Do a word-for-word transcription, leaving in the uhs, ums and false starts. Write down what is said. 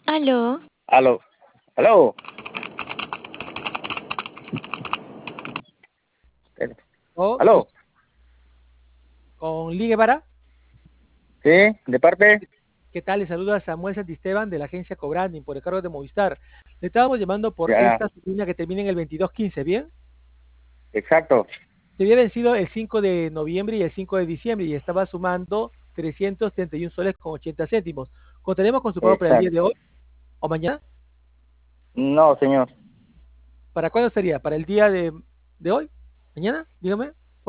Aló. Aló, aló. Oh, Aló. con, con Ligue Guevara. Sí, de parte. ¿Qué tal? Le saluda Samuel Santisteban de la agencia Cobranding por el cargo de Movistar. Le estábamos llamando por Ya, esta línea que termina en el veintidós quince, ¿bien? exacto. Se había vencido el cinco de noviembre y el cinco de diciembre y estaba sumando trescientos treinta y uno soles con ochenta céntimos. ¿Contaremos con su pago para el día Exacto. de hoy o mañana? No, señor. ¿Para cuándo sería? ¿Para el día de, de hoy? ¿Mañana? Dígame.